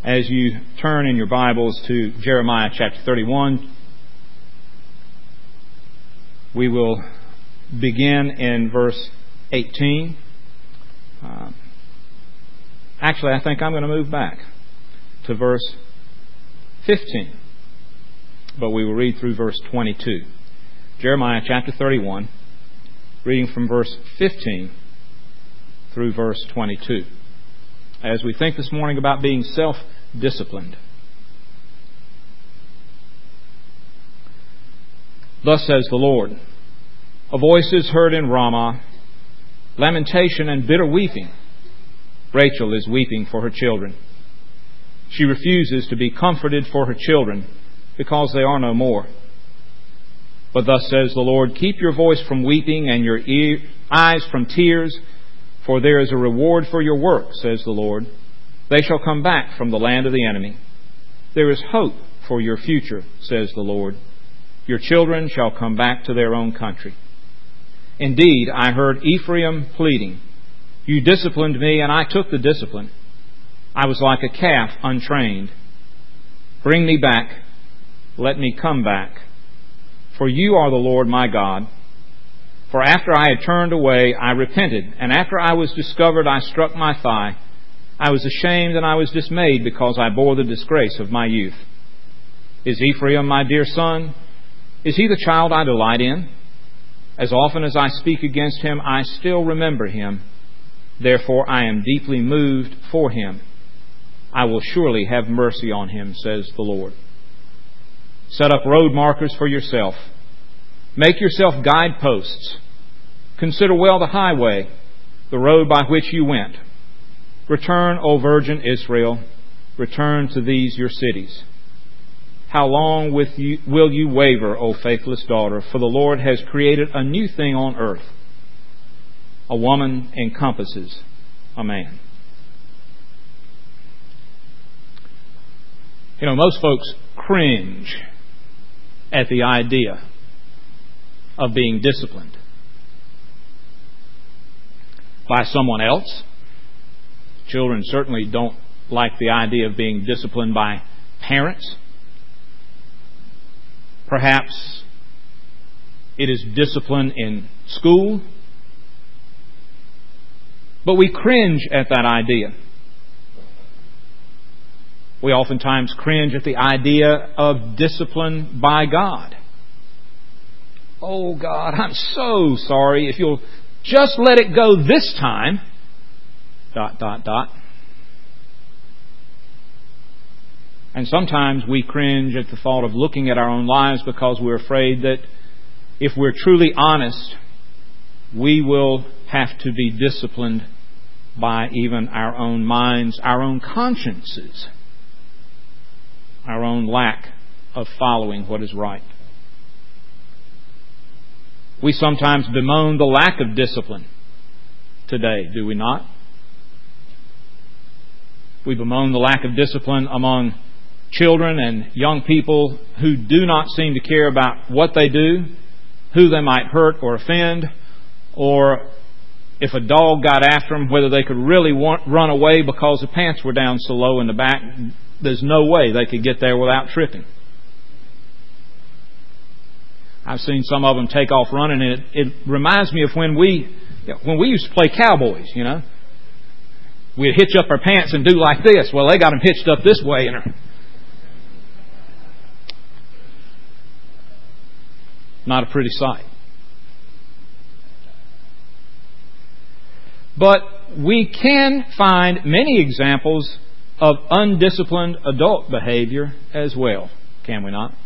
As you turn in your Bibles to Jeremiah chapter 31, we will begin in verse 18. Actually, I think I'm going to move back to verse 15. But we will read through verse 22. Jeremiah chapter 31, reading from verse 15 through verse 22. As we think this morning about being self-disciplined. Thus says the Lord, a voice is heard in Ramah, lamentation and bitter weeping. Rachel is weeping for her children. She refuses to be comforted for her children because they are no more. But thus says the Lord, keep your voice from weeping and your eyes from tears, for there is a reward for your work, says the Lord. They shall come back from the land of the enemy. There is hope for your future, says the Lord. Your children shall come back to their own country. Indeed, I heard Ephraim pleading, you disciplined me, and I took the discipline. I was like a calf untrained. Bring me back. Let me come back. For you are the Lord my God. For after I had turned away, I repented, and after I was discovered, I struck my thigh. I was ashamed and I was dismayed because I bore the disgrace of my youth. Is Ephraim my dear son? Is he the child I delight in? As often as I speak against him, I still remember him. Therefore I am deeply moved for him. I will surely have mercy on him, says the Lord. Set up road markers for yourself. Make yourself guideposts. Consider well the highway, the road by which you went. Return, O virgin Israel. Return to these your cities. How long will you waver, O faithless daughter? For the Lord has created a new thing on earth. A woman encompasses a man. You know, most folks cringe at the idea of being disciplined by someone else. Children certainly don't like the idea of being disciplined by parents. Perhaps it is discipline in school. But we cringe at that idea. We oftentimes cringe at the idea of discipline by God. Oh God, I'm so sorry. If you'll just let it go this time. ... And sometimes we cringe at the thought of looking at our own lives because we're afraid that if we're truly honest, we will have to be disciplined by even our own minds, our own consciences, our own lack of following what is right. We sometimes bemoan the lack of discipline today, do we not? We bemoan the lack of discipline among children and young people who do not seem to care about what they do, who they might hurt or offend, or if a dog got after them, whether they could really run away because the pants were down so low in the back, there's no way they could get there without tripping. I've seen some of them take off running, and it reminds me of when we used to play cowboys, you know. We'd hitch up our pants and do like this. Well, they got them hitched up this way, and not a pretty sight. But we can find many examples of undisciplined adult behavior as well, can we not?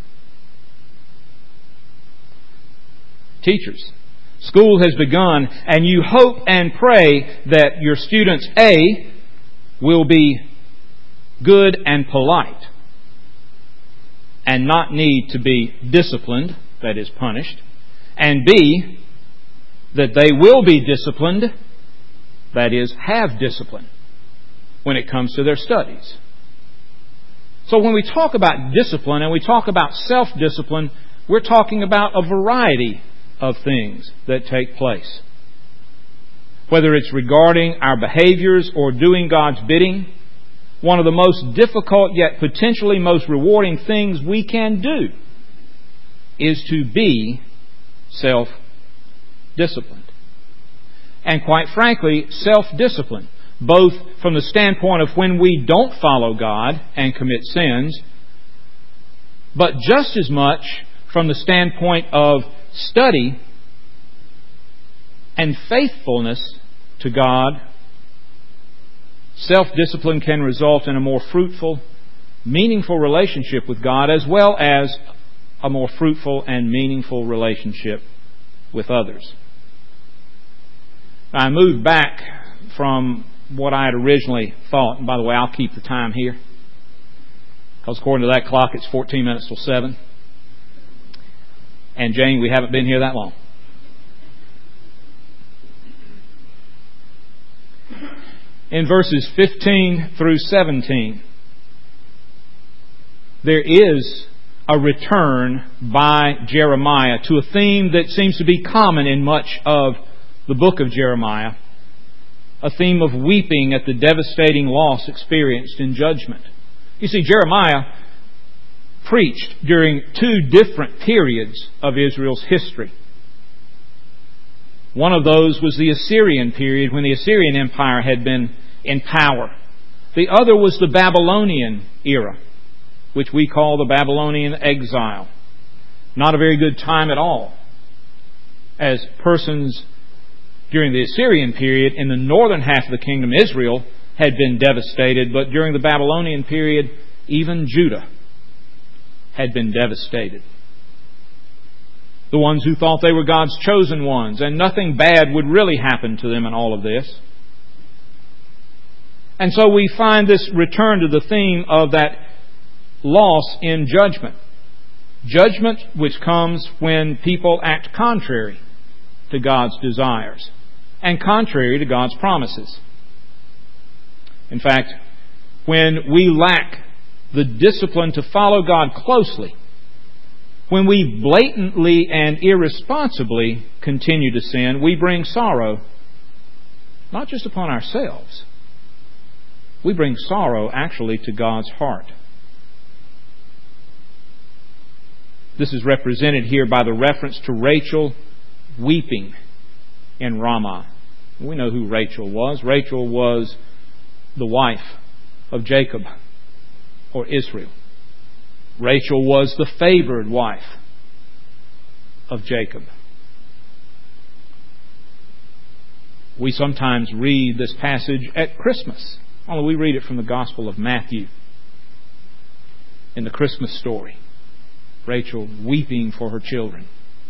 Teachers, school has begun, and you hope and pray that your students, A, will be good and polite and not need to be disciplined, that is punished, and B, that they will be disciplined, that is, have discipline when it comes to their studies. So when we talk about discipline and we talk about self-discipline, we're talking about a variety of things that take place. Whether it's regarding our behaviors or doing God's bidding, one of the most difficult yet potentially most rewarding things we can do is to be self-disciplined. And quite frankly, self-discipline, both from the standpoint of when we don't follow God and commit sins, but just as much from the standpoint of study and faithfulness to God. Self-discipline can result in a more fruitful, meaningful relationship with God, as well as a more fruitful and meaningful relationship with others. Now, I moved back from what I had originally thought. And by the way, I'll keep the time here, because according to that clock, it's 14 minutes till 7. And Jane, we haven't been here that long. In verses 15 through 17, there is a return by Jeremiah to a theme that seems to be common in much of the book of Jeremiah, a theme of weeping at the devastating loss experienced in judgment. You see, Jeremiah preached during two different periods of Israel's history. One of those was the Assyrian period, when the Assyrian Empire had been in power. The other was the Babylonian era, which we call the Babylonian exile. Not a very good time at all, as persons during the Assyrian period in the northern half of the kingdom, Israel, had been devastated, but during the Babylonian period, even Judah had been devastated. The ones who thought they were God's chosen ones, and nothing bad would really happen to them in all of this. And so we find this return to the theme of that loss in judgment. Judgment which comes when people act contrary to God's desires and contrary to God's promises. In fact, when we lack the discipline to follow God closely, when we blatantly and irresponsibly continue to sin, we bring sorrow not just upon ourselves. We bring sorrow actually to God's heart. This is represented here by the reference to Rachel weeping in Ramah. We know who Rachel was. Rachel was the wife of Jacob, or Israel. Rachel was the favored wife of Jacob. We sometimes read this passage at Christmas, only we read it from the Gospel of Matthew in the Christmas story. Rachel weeping for her children.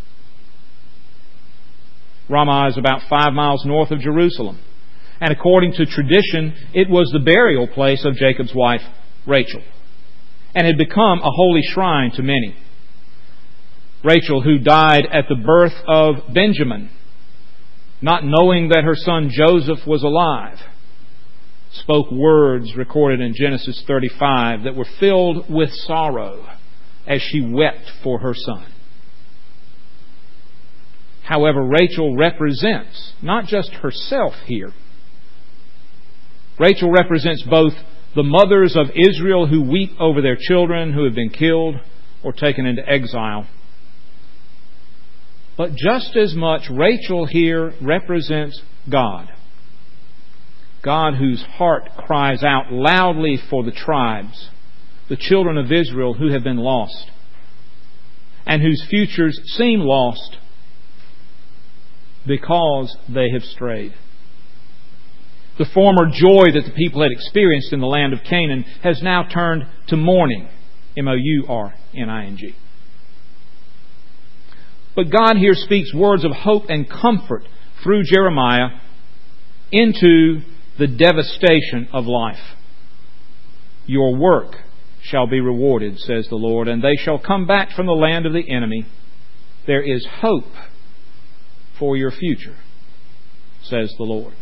Ramah is about 5 miles north of Jerusalem, and according to tradition, it was the burial place of Jacob's wife, Rachel, and had become a holy shrine to many. Rachel, who died at the birth of Benjamin, not knowing that her son Joseph was alive, spoke words recorded in Genesis 35 that were filled with sorrow as she wept for her son. However, Rachel represents not just herself here. Rachel represents both the mothers of Israel who weep over their children who have been killed or taken into exile. But just as much, Rachel here represents God. God whose heart cries out loudly for the tribes, the children of Israel who have been lost, and whose futures seem lost because they have strayed. The former joy that the people had experienced in the land of Canaan has now turned to mourning, mourning. But God here speaks words of hope and comfort through Jeremiah into the devastation of life. Your work shall be rewarded, says the Lord, and they shall come back from the land of the enemy. There is hope for your future, says the Lord.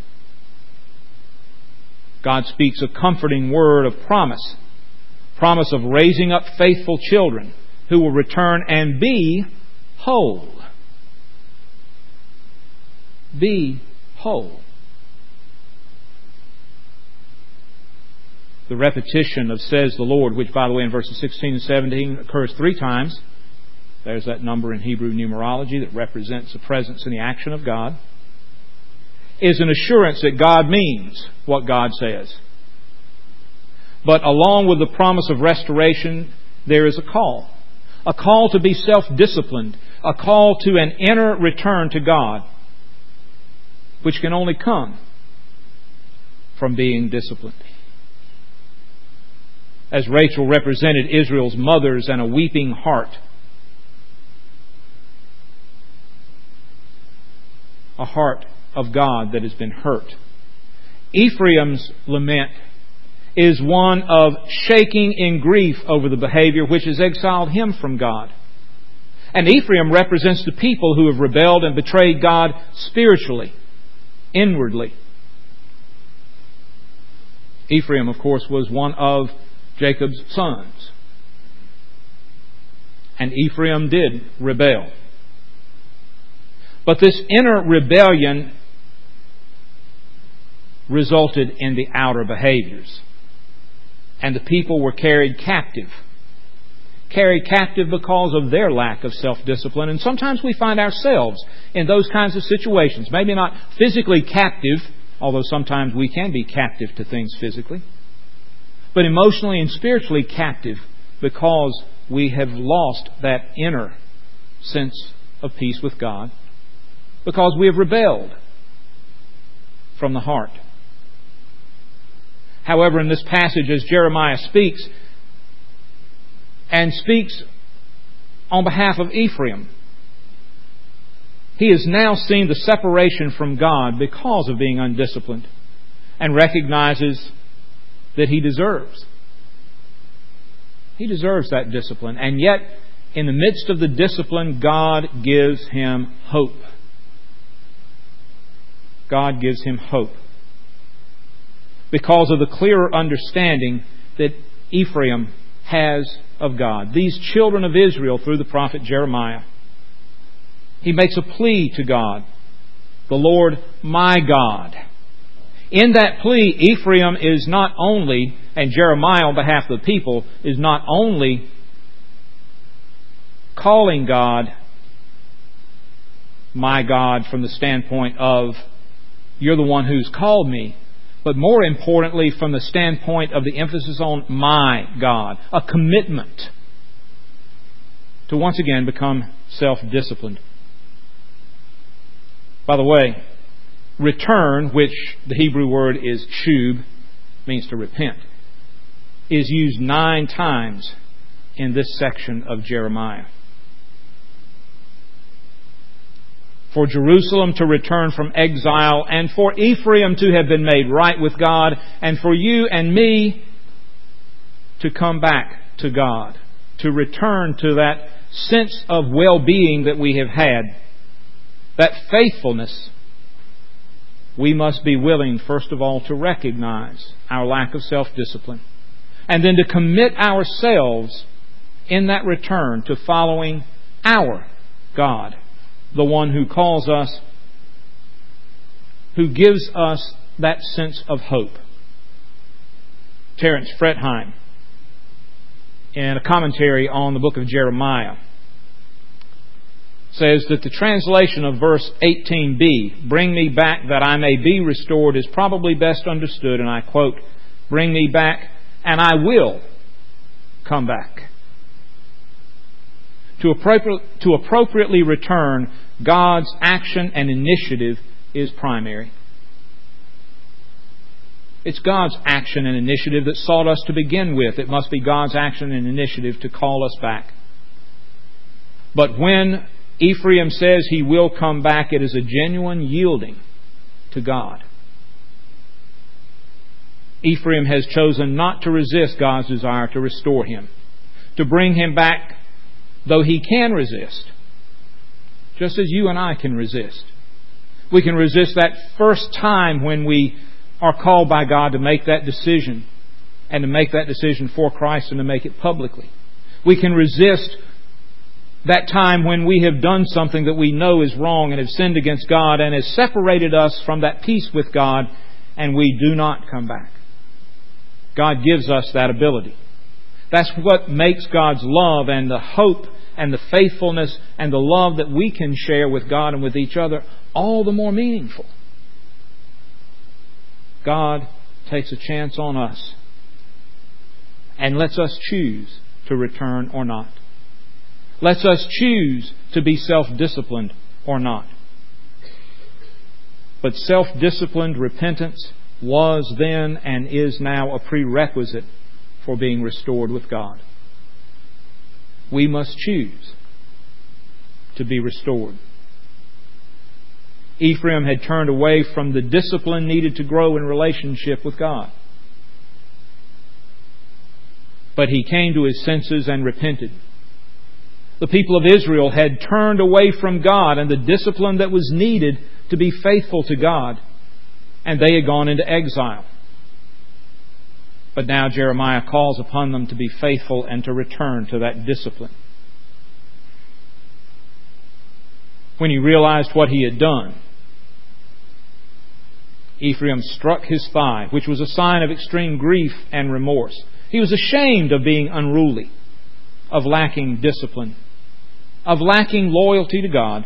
God speaks a comforting word of promise. Promise of raising up faithful children who will return and be whole. Be whole. the repetition of "says the Lord," which, by the way, in verses 16 and 17 occurs 3 times. There's that number in Hebrew numerology that represents the presence and the action of God, is an assurance that God means what God says. But along with the promise of restoration, there is a call. A call to be self-disciplined. A call to an inner return to God, which can only come from being disciplined. As Rachel represented Israel's mothers and a weeping heart, a heart of God that has been hurt, Ephraim's lament is one of shaking in grief over the behavior which has exiled him from God. And Ephraim represents the people who have rebelled and betrayed God spiritually, inwardly. Ephraim, of course, was one of Jacob's sons. And Ephraim did rebel. But this inner rebellion resulted in the outer behaviors. And the people were carried captive. Carried captive because of their lack of self-discipline. And sometimes we find ourselves in those kinds of situations. Maybe not physically captive, although sometimes we can be captive to things physically. But emotionally and spiritually captive because we have lost that inner sense of peace with God. Because we have rebelled from the heart. However, in this passage, as Jeremiah speaks, and speaks on behalf of Ephraim, he has now seen the separation from God because of being undisciplined, and recognizes that he deserves. He deserves that discipline. And yet, in the midst of the discipline, God gives him hope. God gives him hope. Because of the clearer understanding that Ephraim has of God. These children of Israel, through the prophet Jeremiah, he makes a plea to God. The Lord my God. In that plea, Ephraim is not only, and Jeremiah on behalf of the people, is not only calling God my God from the standpoint of, you're the one who's called me, but more importantly from the standpoint of the emphasis on my God, a commitment to once again become self-disciplined. By the way, return, which the Hebrew word is shub, means to repent, is used 9 times in this section of Jeremiah. For Jerusalem to return from exile, and for Ephraim to have been made right with God, and for you and me to come back to God, to return to that sense of well-being that we have had, that faithfulness. We must be willing, first of all, to recognize our lack of self-discipline, and then to commit ourselves in that return to following our God, the one who calls us, who gives us that sense of hope. Terence Fretheim, in a commentary on the book of Jeremiah, says that the translation of verse 18b, "Bring me back that I may be restored," is probably best understood, and I quote, "Bring me back and I will come back." To appropriately return, God's action and initiative is primary. It's God's action and initiative that sought us to begin with. It must be God's action and initiative to call us back. But when Ephraim says he will come back, it is a genuine yielding to God. Ephraim has chosen not to resist God's desire to restore him, to bring him back, though he can resist, just as you and I can resist. We can resist that first time when we are called by God to make that decision, and to make that decision for Christ and to make it publicly. We can resist that time when we have done something that we know is wrong and have sinned against God and has separated us from that peace with God, and we do not come back. God gives us that ability. That's what makes God's love and the hope and the faithfulness and the love that we can share with God and with each other all the more meaningful. God takes a chance on us and lets us choose to return or not. Lets us choose to be self-disciplined or not. But self-disciplined repentance was then and is now a prerequisite for being restored with God. We must choose to be restored. Ephraim had turned away from the discipline needed to grow in relationship with God. But he came to his senses and repented. The people of Israel had turned away from God and the discipline that was needed to be faithful to God, and they had gone into exile. But now Jeremiah calls upon them to be faithful and to return to that discipline. When he realized what he had done, Ephraim struck his thigh, which was a sign of extreme grief and remorse. He was ashamed of being unruly, of lacking discipline, of lacking loyalty to God.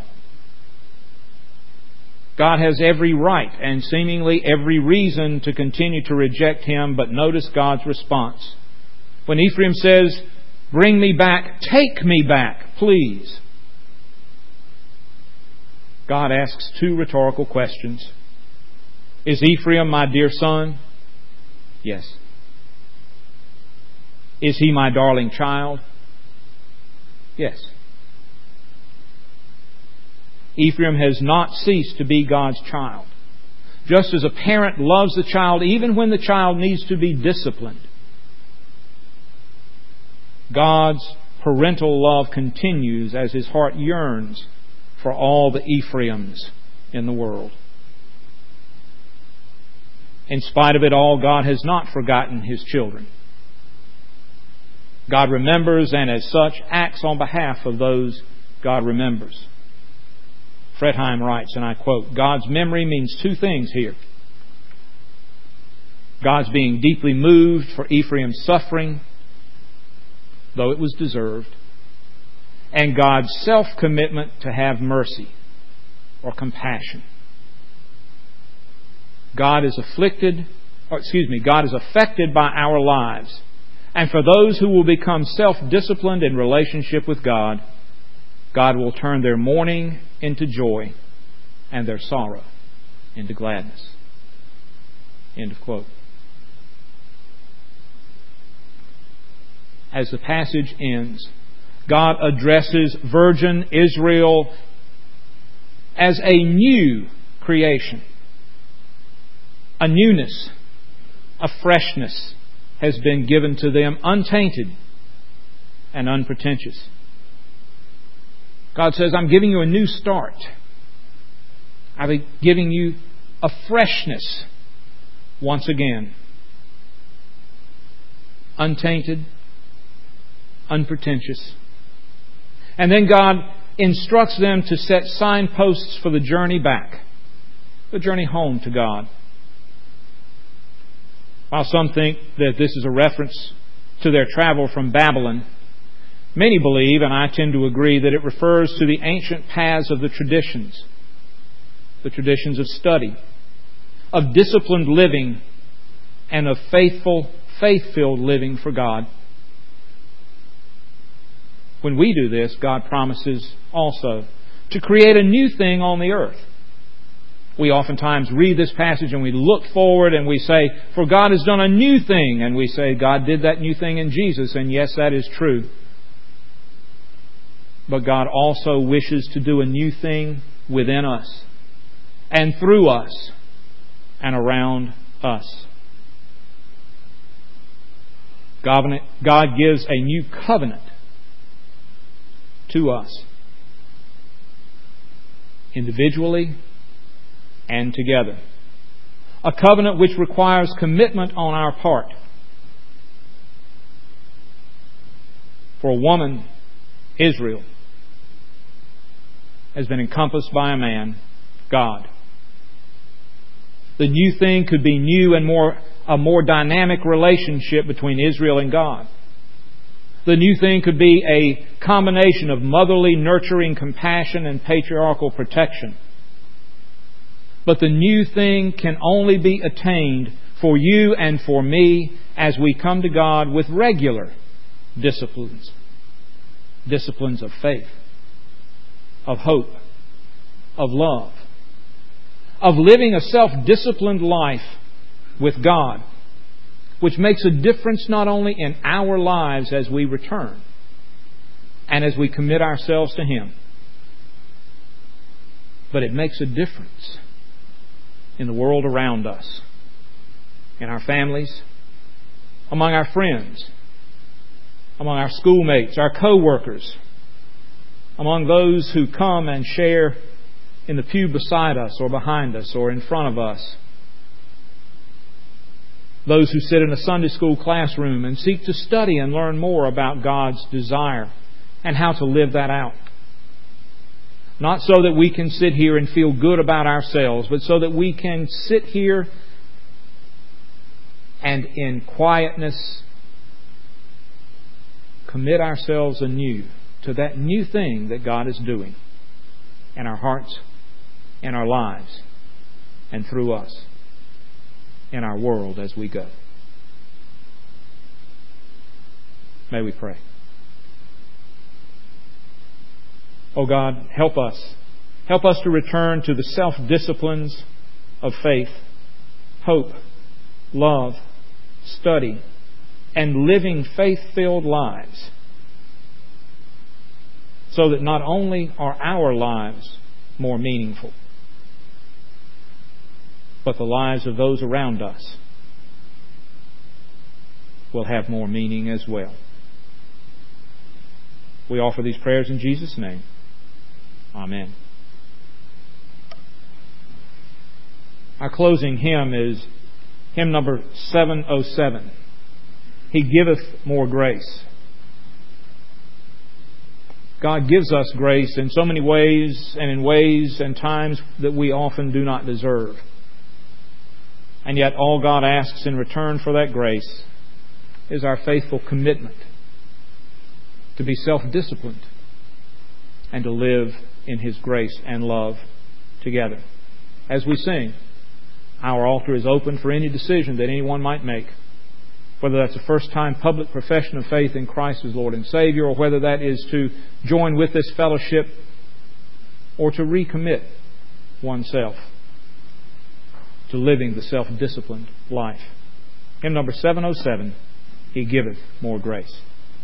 God has every right and seemingly every reason to continue to reject him, but notice God's response. When Ephraim says, "Bring me back, take me back, please," God asks two rhetorical questions. Is Ephraim my dear son? Yes. Is he my darling child? Yes. Ephraim has not ceased to be God's child. Just as a parent loves the child even when the child needs to be disciplined, God's parental love continues as His heart yearns for all the Ephraims in the world. In spite of it all, God has not forgotten His children. God remembers and as such acts on behalf of those God remembers. Fredheim writes, and I quote, God's memory means two things here. God's being deeply moved for Ephraim's suffering, though it was deserved, and God's self-commitment to have mercy or compassion. God is affected by our lives. And for those who will become self-disciplined in relationship with God, God will turn their mourning into joy and their sorrow into gladness. End of quote. As the passage ends, God addresses virgin Israel as a new creation. A newness, a freshness has been given to them, untainted and unpretentious. God says, I'm giving you a new start. I'm giving you a freshness once again. Untainted, unpretentious. And then God instructs them to set signposts for the journey back, the journey home to God. While some think that this is a reference to their travel from Babylon, many believe, and I tend to agree, that it refers to the ancient paths of the traditions of study, of disciplined living, and of faithful, faith-filled living for God. When we do this, God promises also to create a new thing on the earth. We oftentimes read this passage and we look forward and we say, for God has done a new thing. And we say, God did that new thing in Jesus. And yes, that is true. But God also wishes to do a new thing within us and through us and around us. God gives a new covenant to us, individually and together. A covenant which requires commitment on our part. For a woman, Israel has been encompassed by a man, God. The new thing could be new and more a more dynamic relationship between Israel and God. The new thing could be a combination of motherly, nurturing compassion and patriarchal protection. But the new thing can only be attained for you and for me as we come to God with regular disciplines. Disciplines of faith, of hope, of love, of living a self-disciplined life with God, which makes a difference not only in our lives as we return and as we commit ourselves to Him, but it makes a difference in the world around us, in our families, among our friends, among our schoolmates, our co-workers, among those who come and share in the pew beside us or behind us or in front of us, those who sit in a Sunday school classroom and seek to study and learn more about God's desire and how to live that out. Not so that we can sit here and feel good about ourselves, but so that we can sit here and in quietness commit ourselves anew to that new thing that God is doing in our hearts, in our lives, and through us, in our world as we go. May we pray. Oh God, help us. Help us to return to the self-disciplines of faith, hope, love, study, and living faith-filled lives, so that not only are our lives more meaningful, but the lives of those around us will have more meaning as well. We offer these prayers in Jesus' name. Amen. Our closing hymn is hymn number 707. He giveth more grace. God gives us grace in so many ways and in ways and times that we often do not deserve. And yet all God asks in return for that grace is our faithful commitment to be self-disciplined and to live in His grace and love together. As we sing, our altar is open for any decision that anyone might make, whether that's a first-time public profession of faith in Christ as Lord and Savior, or whether that is to join with this fellowship or to recommit oneself to living the self-disciplined life. Hymn number 707, He giveth more grace.